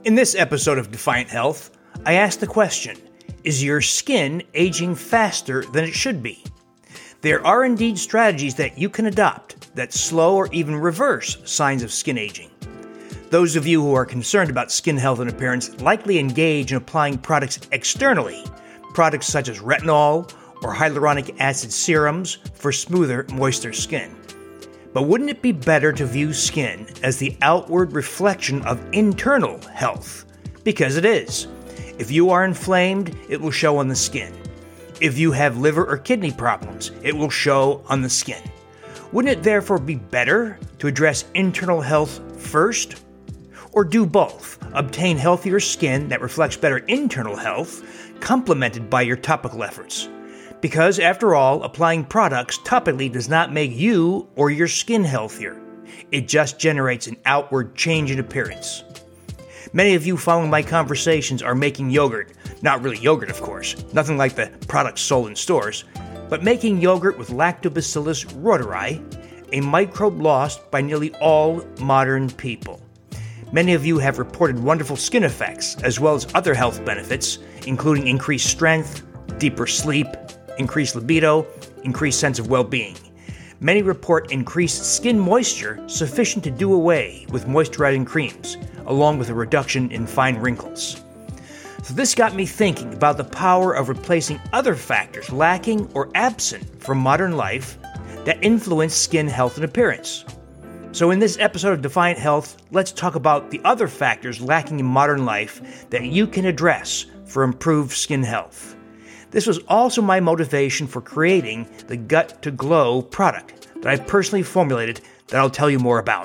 In this episode of Defiant Health, I ask the question, is your skin aging faster than it should be? There are indeed strategies that you can adopt that slow or even reverse signs of skin aging. Those of you who are concerned about skin health and appearance likely engage in applying products externally, products such as retinol or hyaluronic acid serums for smoother, moister skin. But wouldn't it be better to view skin as the outward reflection of internal health? Because it is. If you are inflamed, it will show on the skin. If you have liver or kidney problems, it will show on the skin. Wouldn't it therefore be better to address internal health first? Or do both, obtain healthier skin that reflects better internal health, complemented by your topical efforts? Because, after all, applying products topically does not make you or your skin healthier. It just generates an outward change in appearance. Many of you following my conversations are making yogurt. Not really yogurt, of course, nothing like the products sold in stores, but making yogurt with Lactobacillus rhodori, a microbe lost by nearly all modern people. Many of you have reported wonderful skin effects, as well as other health benefits, including increased strength, deeper sleep, increased libido, increased sense of well-being. Many report increased skin moisture sufficient to do away with moisturizing creams, along with a reduction in fine wrinkles. So this got me thinking about the power of replacing other factors lacking or absent from modern life that influence skin health and appearance. So in this episode of Defiant Health, let's talk about the other factors lacking in modern life that you can address for improved skin health. This was also my motivation for creating the Gut to Glow product that I've personally formulated that I'll tell you more about.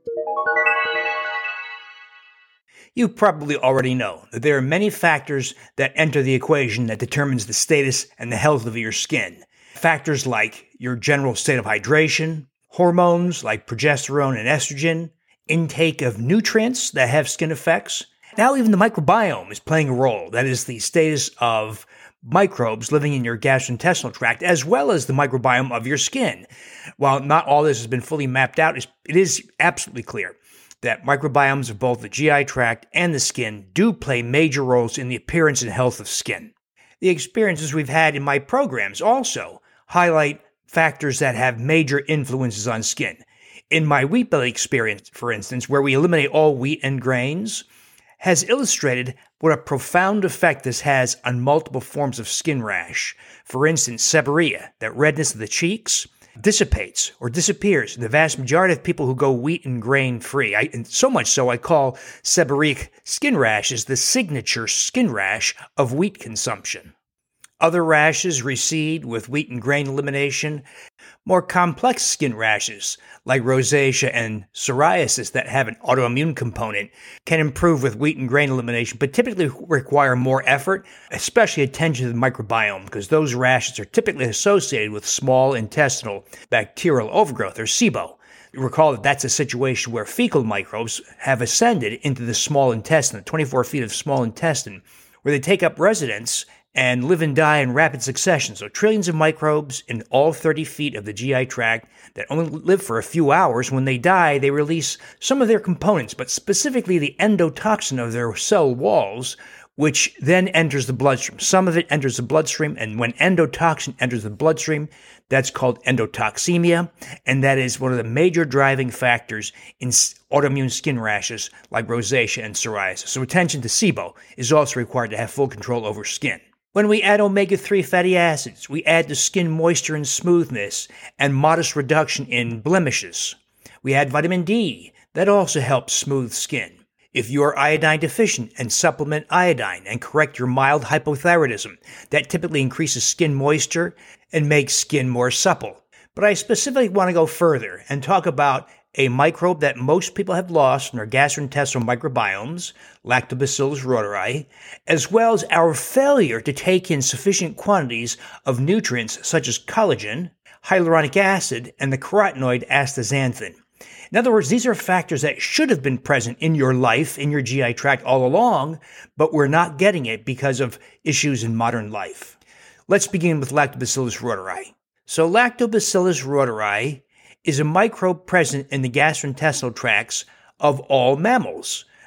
You probably already know that there are many factors that enter the equation that determines the status and the health of your skin. Factors like your general state of hydration, hormones like progesterone and estrogen, intake of nutrients that have skin effects. Now even the microbiome is playing a role. That is the status of microbes living in your gastrointestinal tract, as well as the microbiome of your skin. While not all this has been fully mapped out, it is absolutely clear that microbiomes of both the GI tract and the skin do play major roles in the appearance and health of skin. The experiences we've had in my programs also highlight factors that have major influences on skin. In my wheat belly experience, for instance, where we eliminate all wheat and grains, has illustrated what a profound effect this has on multiple forms of skin rash. For instance, seborrhea, that redness of the cheeks, dissipates or disappears in the vast majority of people who go wheat and grain free. And so much so I call seborrheic skin rash as the signature skin rash of wheat consumption. Other rashes recede with wheat and grain elimination. More complex skin rashes, like rosacea and psoriasis that have an autoimmune component, can improve with wheat and grain elimination, but typically require more effort, especially attention to the microbiome, because those rashes are typically associated with small intestinal bacterial overgrowth, or SIBO. Recall that that's a situation where fecal microbes have ascended into the small intestine, 24 feet of small intestine, where they take up residence and live and die in rapid succession. So trillions of microbes in all 30 feet of the GI tract that only live for a few hours. When they die, they release some of their components, but specifically the endotoxin of their cell walls, which then enters the bloodstream. Some of it enters the bloodstream, and when endotoxin enters the bloodstream, that's called endotoxemia, and that is one of the major driving factors in autoimmune skin rashes like rosacea and psoriasis. So attention to SIBO is also required to have full control over skin. When we add omega-3 fatty acids, we add to skin moisture and smoothness and modest reduction in blemishes. We add vitamin D. That also helps smooth skin. If you are iodine deficient and supplement iodine and correct your mild hypothyroidism, that typically increases skin moisture and makes skin more supple. But I specifically want to go further and talk about a microbe that most people have lost in their gastrointestinal microbiomes, Lactobacillus rhodori, as well as our failure to take in sufficient quantities of nutrients such as collagen, hyaluronic acid, and the carotenoid astaxanthin. In other words, these are factors that should have been present in your life, in your GI tract all along, but we're not getting it because of issues in modern life. Let's begin with Lactobacillus rhodori. So Lactobacillus rhodori is a microbe present in the gastrointestinal tracts of all mammals,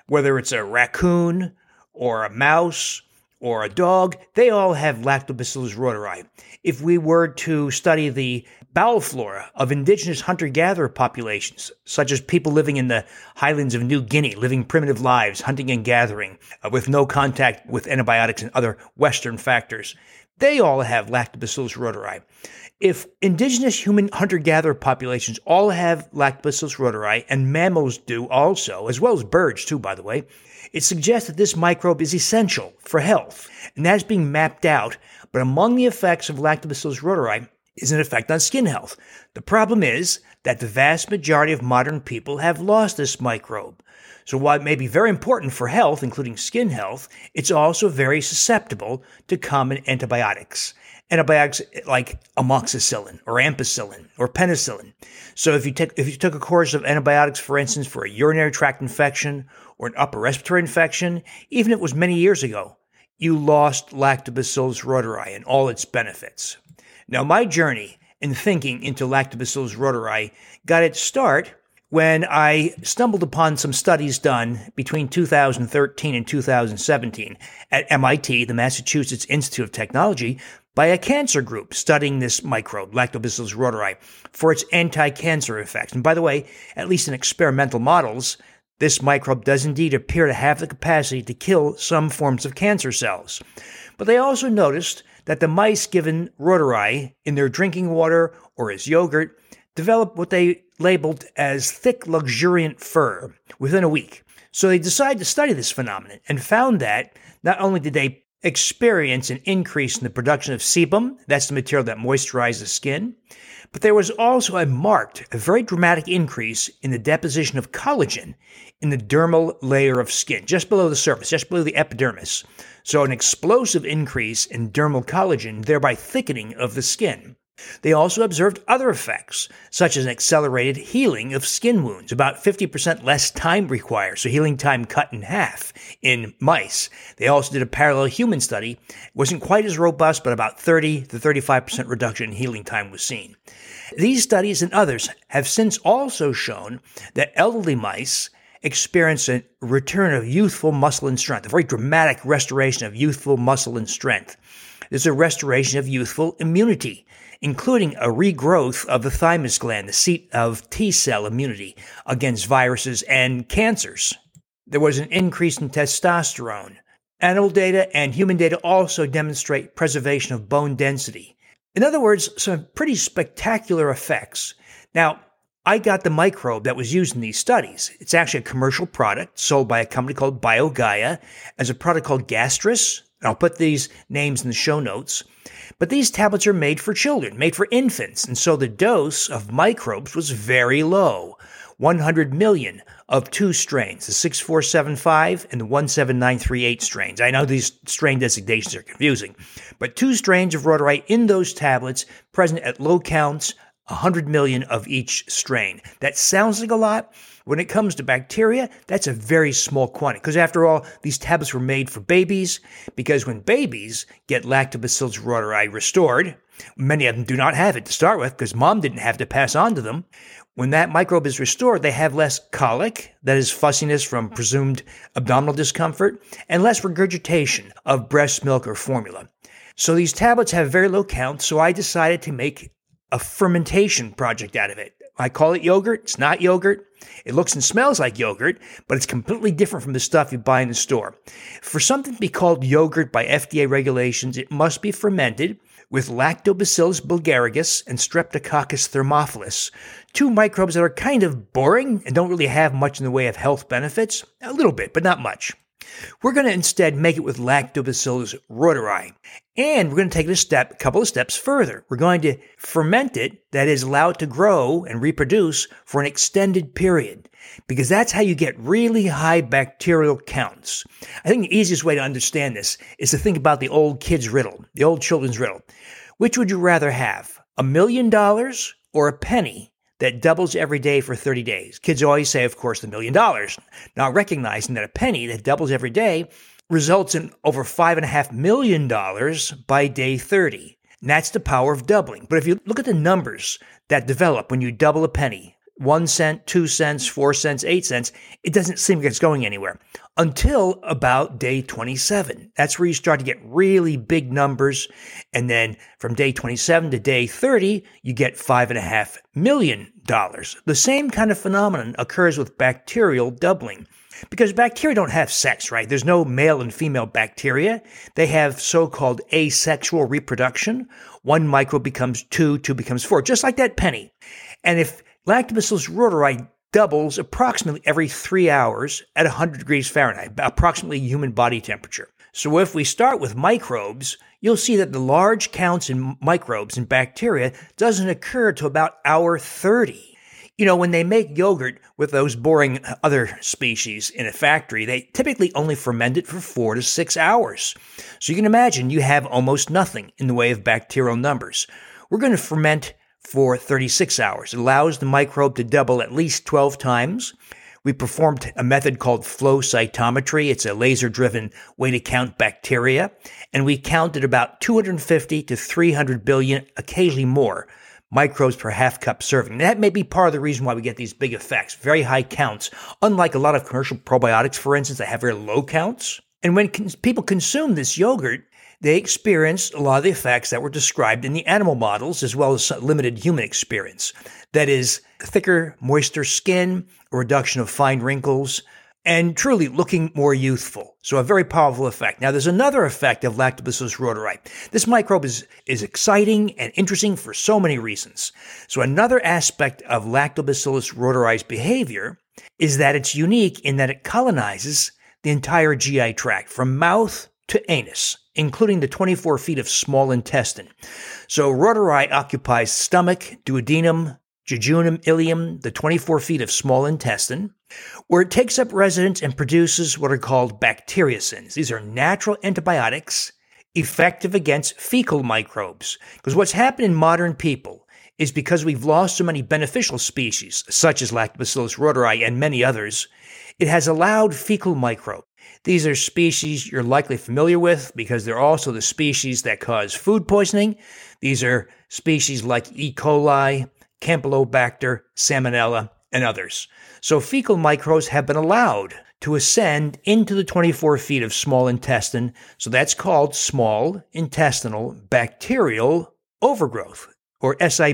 Whether it's a raccoon or a mouse or a dog, they all have Lactobacillus reuteri. If we were to study the bowel flora of indigenous hunter-gatherer populations, such as people living in the highlands of New Guinea, living primitive lives, hunting and gathering, with no contact with antibiotics and other Western factors, they all have Lactobacillus reuteri. If indigenous human hunter-gatherer populations all have Lactobacillus reuteri, and mammals do also, as well as birds too, by the way, it suggests that this microbe is essential for health, and that's being mapped out. But among the effects of Lactobacillus reuteri is an effect on skin health. The problem is that the vast majority of modern people have lost this microbe. So while it may be very important for health, including skin health, it's also very susceptible to common antibiotics. Antibiotics like amoxicillin or ampicillin or penicillin. So if you took a course of antibiotics, for instance, for a urinary tract infection or an upper respiratory infection, even if it was many years ago, you lost Lactobacillus reuteri and all its benefits. Now, my journey in thinking into Lactobacillus reuteri got its start when I stumbled upon some studies done between 2013 and 2017 at MIT, the Massachusetts Institute of Technology, by a cancer group studying this microbe, Lactobacillus reuteri, for its anti-cancer effects. And by the way, at least in experimental models, this microbe does indeed appear to have the capacity to kill some forms of cancer cells. But they also noticed that the mice given reuteri in their drinking water or as yogurt developed what they labeled as thick, luxuriant fur within a week. So they decided to study this phenomenon and found that not only did they experience an increase in the production of sebum, that's the material that moisturizes the skin, but there was also a very dramatic increase in the deposition of collagen in the dermal layer of skin, just below the surface, just below the epidermis. So an explosive increase in dermal collagen, thereby thickening of the skin. They also observed other effects, such as an accelerated healing of skin wounds, about 50% less time required, so healing time cut in half in mice. They also did a parallel human study. It wasn't quite as robust, but about 30 to 35% reduction in healing time was seen. These studies and others have since also shown that elderly mice experience a return of youthful muscle and strength, a very dramatic restoration of youthful muscle and strength. There's a restoration of youthful immunity, including a regrowth of the thymus gland, the seat of T-cell immunity against viruses and cancers. There was an increase in testosterone. Animal data and human data also demonstrate preservation of bone density. In other words, some pretty spectacular effects. Now, I got the microbe that was used in these studies. It's actually a commercial product sold by a company called BioGaia as a product called Gastrus. I'll put these names in the show notes. But these tablets are made for children, made for infants, and so the dose of microbes was very low. 100 million of two strains, the 6475 and the 17938 strains. I know these strain designations are confusing, but two strains of reuteri in those tablets present at low counts, 100 million of each strain. That sounds like a lot. When it comes to bacteria, that's a very small quantity. Because after all, these tablets were made for babies, because when babies get Lactobacillus reuteri restored, many of them do not have it to start with, because mom didn't have to pass on to them. When that microbe is restored, they have less colic, that is fussiness from presumed abdominal discomfort, and less regurgitation of breast milk or formula. So these tablets have very low counts, so I decided to make a fermentation project out of it. I call it yogurt. It's not yogurt. It looks and smells like yogurt, but it's completely different from the stuff you buy in the store. For something to be called yogurt by FDA regulations, it must be fermented with Lactobacillus bulgaricus and Streptococcus thermophilus, two microbes that are kind of boring and don't really have much in the way of health benefits. A little bit, but not much. We're going to instead make it with Lactobacillus reuteri. And we're going to take it a couple of steps further. We're going to ferment it, that is, allow it to grow and reproduce for an extended period, because that's how you get really high bacterial counts. I think the easiest way to understand this is to think about the old kids' riddle, the old children's riddle. Which would you rather have, $1 million or a penny that doubles every day for 30 days? Kids always say, of course, the $1 million. Now, recognizing that a penny that doubles every day results in over $5.5 million by day 30. And that's the power of doubling. But if you look at the numbers that develop when you double a penny, 1 cent, 2 cents, 4 cents, 8 cents. It doesn't seem like it's going anywhere until about day 27. That's where you start to get really big numbers. And then from day 27 to day 30, you get $5.5 million. The same kind of phenomenon occurs with bacterial doubling. Because bacteria don't have sex, right? There's no male and female bacteria. They have so-called asexual reproduction. One microbe becomes two becomes four, just like that penny. And if Lactobacillus rhodori doubles approximately every 3 hours at 100 degrees Fahrenheit, approximately human body temperature. So if we start with microbes, you'll see that the large counts in microbes and bacteria doesn't occur till about hour 30. You know, when they make yogurt with those boring other species in a factory, they typically only ferment it for 4 to 6 hours. So you can imagine you have almost nothing in the way of bacterial numbers. We're going to ferment for 36 hours. It allows the microbe to double at least 12 times. We performed a method called flow cytometry. It's a laser-driven way to count bacteria. And we counted about 250 to 300 billion, occasionally more, microbes per half cup serving. That may be part of the reason why we get these big effects, very high counts, unlike a lot of commercial probiotics, for instance, that have very low counts. And when people consume this yogurt, they experienced a lot of the effects that were described in the animal models, as well as limited human experience. That is, thicker, moister skin, a reduction of fine wrinkles, and truly looking more youthful. So a very powerful effect. Now, there's another effect of Lactobacillus rhodori. This microbe is exciting and interesting for so many reasons. So another aspect of Lactobacillus rhodori's behavior is that it's unique in that it colonizes the entire GI tract, from mouth to anus, including the 24 feet of small intestine. So rhodori occupies stomach, duodenum, jejunum, ileum, the 24 feet of small intestine, where it takes up residence and produces what are called bacteriocins. These are natural antibiotics effective against fecal microbes. Because what's happened in modern people is because we've lost so many beneficial species, such as Lactobacillus rhodori and many others, it has allowed fecal microbes. These are species you're likely familiar with because they're also the species that cause food poisoning. These are species like E. coli, Campylobacter, Salmonella, and others. So fecal microbes have been allowed to ascend into the 24 feet of small intestine. So that's called small intestinal bacterial overgrowth, or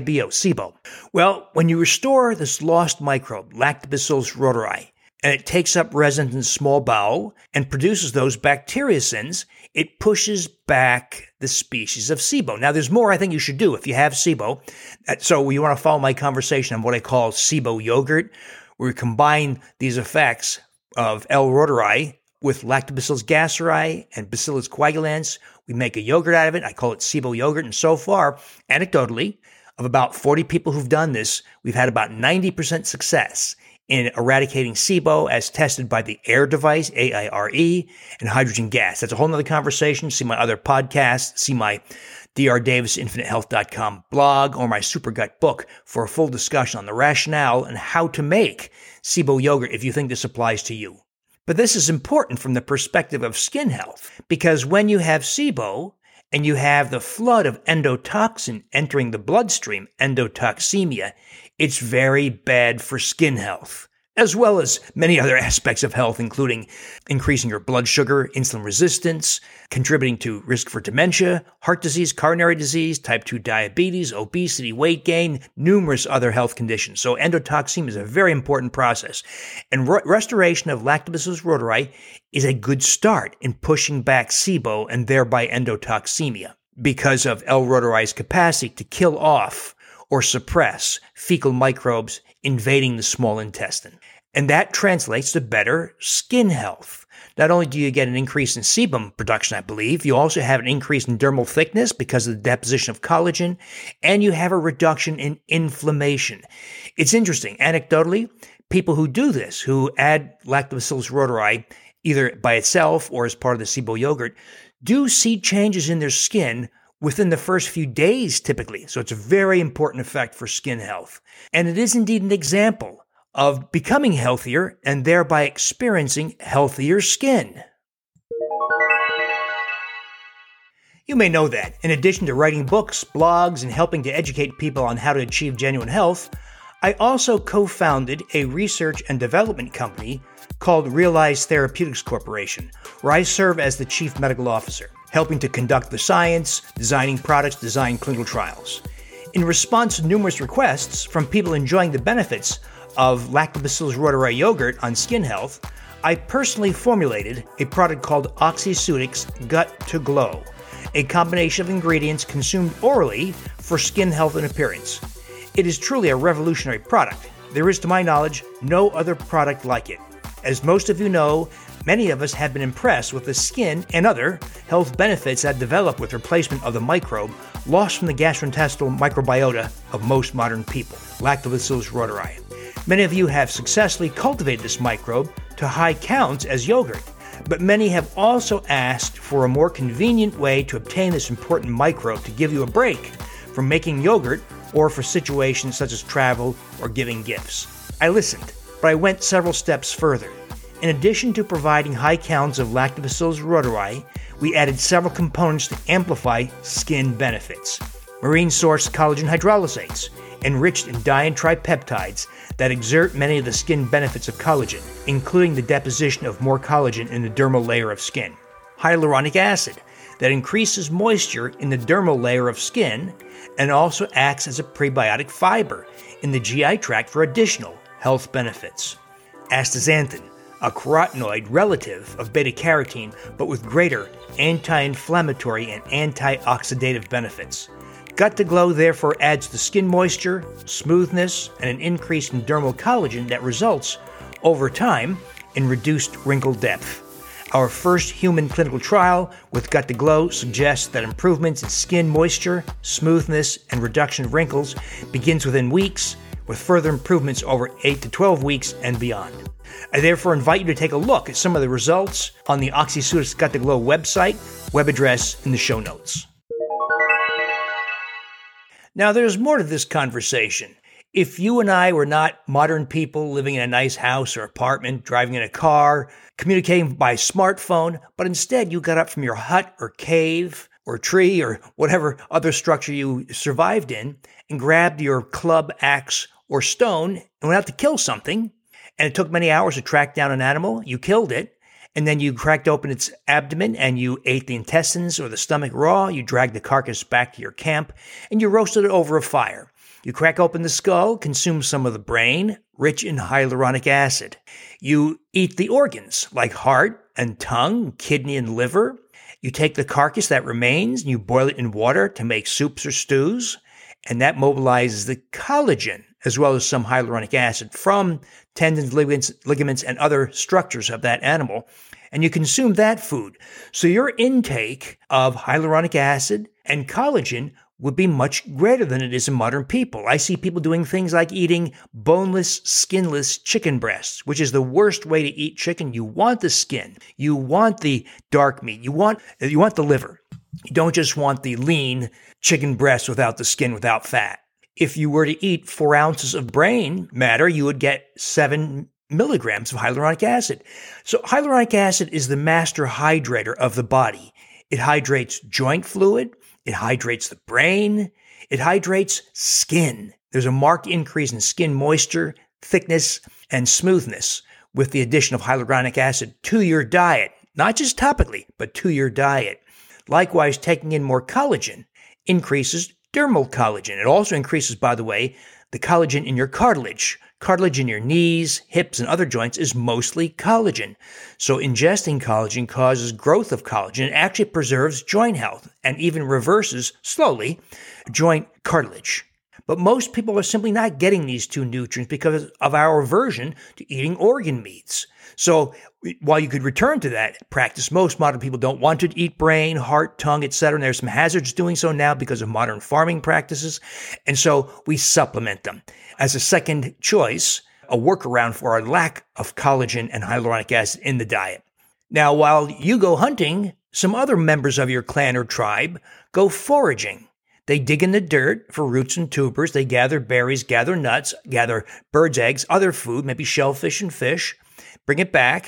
SIBO. Well, when you restore this lost microbe, Lactobacillus rhodori, and it takes up residence in the small bowel and produces those bacteriocins, it pushes back the species of SIBO. Now, there's more I think you should do if you have SIBO. So you want to follow my conversation on what I call SIBO yogurt, where we combine these effects of L. rhodori with Lactobacillus gasseri and Bacillus coagulans. We make a yogurt out of it. I call it SIBO yogurt. And so far, anecdotally, of about 40 people who've done this, we've had about 90% success in eradicating SIBO as tested by the AIRE device, AIRE, and hydrogen gas. That's a whole nother conversation. See my other podcasts, see my drdavisinfinitehealth.com blog or my Supergut book for a full discussion on the rationale and how to make SIBO yogurt if you think this applies to you. But this is important from the perspective of skin health, because when you have SIBO and you have the flood of endotoxin entering the bloodstream, endotoxemia, it's very bad for skin health, as well as many other aspects of health, including increasing your blood sugar, insulin resistance, contributing to risk for dementia, heart disease, coronary disease, type 2 diabetes, obesity, weight gain, numerous other health conditions. So endotoxemia is a very important process. And restoration of Lactobacillus rhodori is a good start in pushing back SIBO and thereby endotoxemia because of L. rhodori's capacity to kill off or suppress fecal microbes invading the small intestine. And that translates to better skin health. Not only do you get an increase in sebum production, I believe, you also have an increase in dermal thickness because of the deposition of collagen, and you have a reduction in inflammation. It's interesting. Anecdotally, people who do this, who add Lactobacillus rhodori either by itself or as part of the SIBO yogurt, do see changes in their skin within the first few days, typically. So it's a very important effect for skin health. And it is indeed an example of becoming healthier and thereby experiencing healthier skin. You may know that, in addition to writing books, blogs, and helping to educate people on how to achieve genuine health, I also co-founded a research and development company called Realize Therapeutics Corporation, where I serve as the chief medical officer, helping to conduct the science, designing products, design clinical trials. In response to numerous requests from people enjoying the benefits of Lactobacillus reuteri yogurt on skin health, I personally formulated a product called Oxyceutics Gut to Glow, a combination of ingredients consumed orally for skin health and appearance. It is truly a revolutionary product. There is, to my knowledge, no other product like it. As most of you know, many of us have been impressed with the skin and other health benefits that develop with replacement of the microbe lost from the gastrointestinal microbiota of most modern people, Lactobacillus reuteri. Many of you have successfully cultivated this microbe to high counts as yogurt, but many have also asked for a more convenient way to obtain this important microbe to give you a break from making yogurt or for situations such as travel or giving gifts. I listened, but I went several steps further. In addition to providing high counts of Lactobacillus reuteri, we added several components to amplify skin benefits. Marine-sourced collagen hydrolysates, enriched in di-and-tripeptides that exert many of the skin benefits of collagen, including the deposition of more collagen in the dermal layer of skin. Hyaluronic acid, that increases moisture in the dermal layer of skin and also acts as a prebiotic fiber in the GI tract for additional health benefits. Astaxanthin, a carotenoid relative of beta-carotene but with greater anti-inflammatory and antioxidative benefits. Gut to Glow therefore adds the skin moisture, smoothness, and an increase in dermal collagen that results, over time, in reduced wrinkle depth. Our first human clinical trial with Gut to Glow suggests that improvements in skin moisture, smoothness, and reduction of wrinkles begins within weeks, with further improvements over 8 to 12 weeks and beyond. I therefore invite you to take a look at some of the results on the Oxyceutics Gut to Glow website, web address in the show notes. Now, there's more to this conversation. If you and I were not modern people living in a nice house or apartment, driving in a car, communicating by smartphone, but instead you got up from your hut or cave or tree or whatever other structure you survived in and grabbed your club, axe, or stone and went out to kill something, and it took many hours to track down an animal, you killed it, and then you cracked open its abdomen and you ate the intestines or the stomach raw, you dragged the carcass back to your camp, and you roasted it over a fire. You crack open the skull, consume some of the brain, rich in hyaluronic acid. You eat the organs, like heart and tongue, kidney and liver. You take the carcass that remains and you boil it in water to make soups or stews, and that mobilizes the collagen, as well as some hyaluronic acid from tendons, ligaments, and other structures of that animal, and you consume that food. So your intake of hyaluronic acid and collagen would be much greater than it is in modern people. I see people doing things like eating boneless, skinless chicken breasts, which is the worst way to eat chicken. You want the skin. You want the dark meat. You want the liver. You don't just want the lean chicken breast without the skin, without fat. If you were to eat 4 ounces of brain matter, you would get 7 milligrams of hyaluronic acid. So hyaluronic acid is the master hydrator of the body. It hydrates joint fluid. It hydrates the brain. It hydrates skin. There's a marked increase in skin moisture, thickness, and smoothness with the addition of hyaluronic acid to your diet, not just topically, but to your diet. Likewise, taking in more collagen increases dermal collagen. It also increases, by the way, the collagen in your cartilage. Cartilage in your knees, hips, and other joints is mostly collagen. So ingesting collagen causes growth of collagen. It actually preserves joint health and even reverses, slowly, joint cartilage. But most people are simply not getting these two nutrients because of our aversion to eating organ meats. So while you could return to that practice, most modern people don't want to eat brain, heart, tongue, etc. And there's some hazards doing so now because of modern farming practices. And so we supplement them. As a second choice, a workaround for our lack of collagen and hyaluronic acid in the diet. Now, while you go hunting, some other members of your clan or tribe go foraging. They dig in the dirt for roots and tubers. They gather berries, gather nuts, gather birds' eggs, other food, maybe shellfish and fish, bring it back.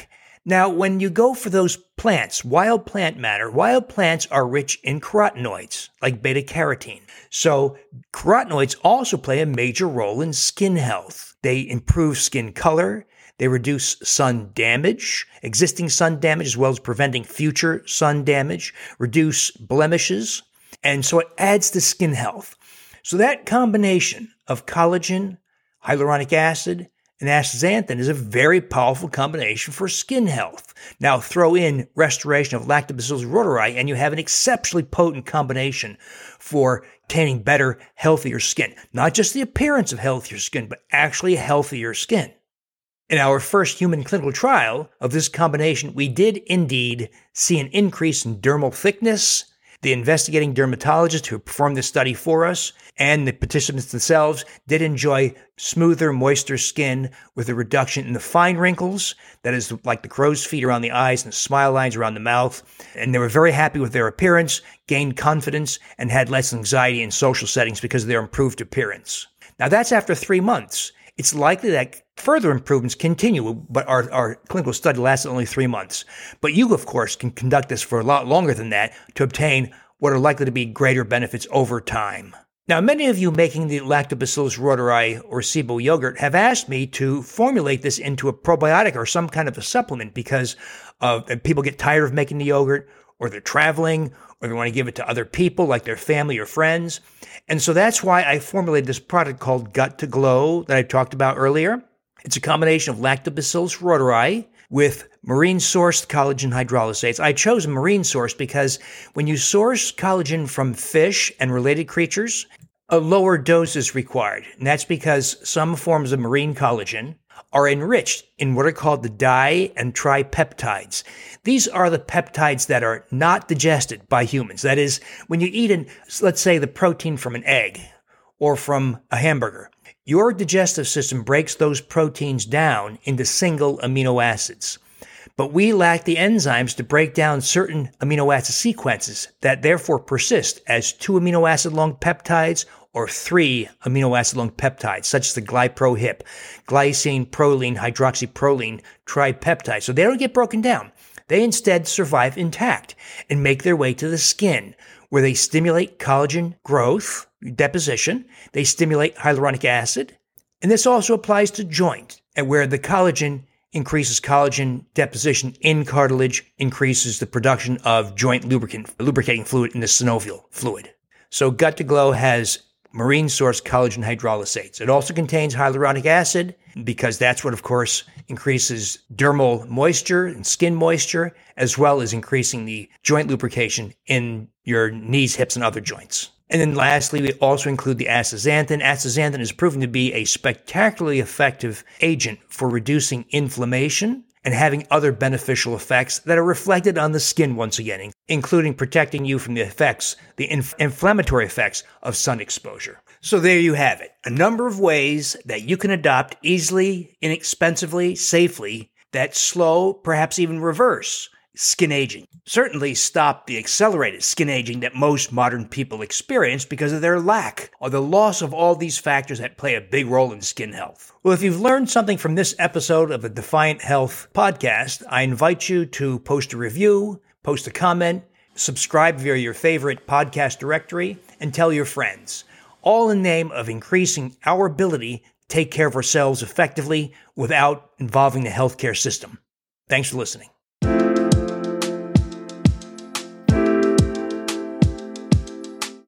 Now, when you go for those plants, wild plant matter, wild plants are rich in carotenoids, like beta-carotene. So carotenoids also play a major role in skin health. They improve skin color, they reduce sun damage, existing sun damage, as well as preventing future sun damage, reduce blemishes, and so it adds to skin health. So that combination of collagen, hyaluronic acid, and astaxanthin is a very powerful combination for skin health. Now throw in restoration of Lactobacillus rhodori and you have an exceptionally potent combination for obtaining better, healthier skin. Not just the appearance of healthier skin, but actually healthier skin. In our first human clinical trial of this combination, we did indeed see an increase in dermal thickness. The investigating dermatologist who performed this study for us and the participants themselves did enjoy smoother, moister skin with a reduction in the fine wrinkles, that is like the crow's feet around the eyes and the smile lines around the mouth. And they were very happy with their appearance, gained confidence, and had less anxiety in social settings because of their improved appearance. Now that's after 3 months. It's likely that further improvements continue, but our clinical study lasted only 3 months. But you, of course, can conduct this for a lot longer than that to obtain what are likely to be greater benefits over time. Now, many of you making the Lactobacillus rhodori or SIBO yogurt have asked me to formulate this into a probiotic or some kind of a supplement because people get tired of making the yogurt, or they're traveling, or they want to give it to other people like their family or friends. And so that's why I formulated this product called Gut to Glow that I talked about earlier. It's a combination of Lactobacillus rhodori with marine-sourced collagen hydrolysates. I chose marine source because when you source collagen from fish and related creatures, a lower dose is required. And that's because some forms of marine collagen are enriched in what are called the di- and tripeptides. These are the peptides that are not digested by humans. That is, when you eat, let's say, the protein from an egg or from a hamburger, your digestive system breaks those proteins down into single amino acids. But we lack the enzymes to break down certain amino acid sequences that therefore persist as 2 amino acid long peptides or 3 amino acid long peptides, such as the glyprohip, glycine, proline, hydroxyproline, tripeptide. So they don't get broken down. They instead survive intact and make their way to the skin, where they stimulate collagen growth, deposition. They stimulate hyaluronic acid. And this also applies to joint, and where the collagen increases collagen deposition in cartilage, increases the production of joint lubricating fluid in the synovial fluid. So Gut to Glow has marine source collagen hydrolysates. It also contains hyaluronic acid because that's what, of course, increases dermal moisture and skin moisture, as well as increasing the joint lubrication in your knees, hips, and other joints. And then lastly, we also include the astaxanthin. Astaxanthin is proven to be a spectacularly effective agent for reducing inflammation and having other beneficial effects that are reflected on the skin once again, including protecting you from the effects, the inflammatory effects of sun exposure. So there you have it. A number of ways that you can adopt easily, inexpensively, safely that slow, perhaps even reverse skin aging. Certainly stop the accelerated skin aging that most modern people experience because of their lack or the loss of all these factors that play a big role in skin health. Well, if you've learned something from this episode of the Defiant Health podcast, I invite you to post a review, post a comment, subscribe via your favorite podcast directory, and tell your friends, all in the name of increasing our ability to take care of ourselves effectively without involving the healthcare system. Thanks for listening.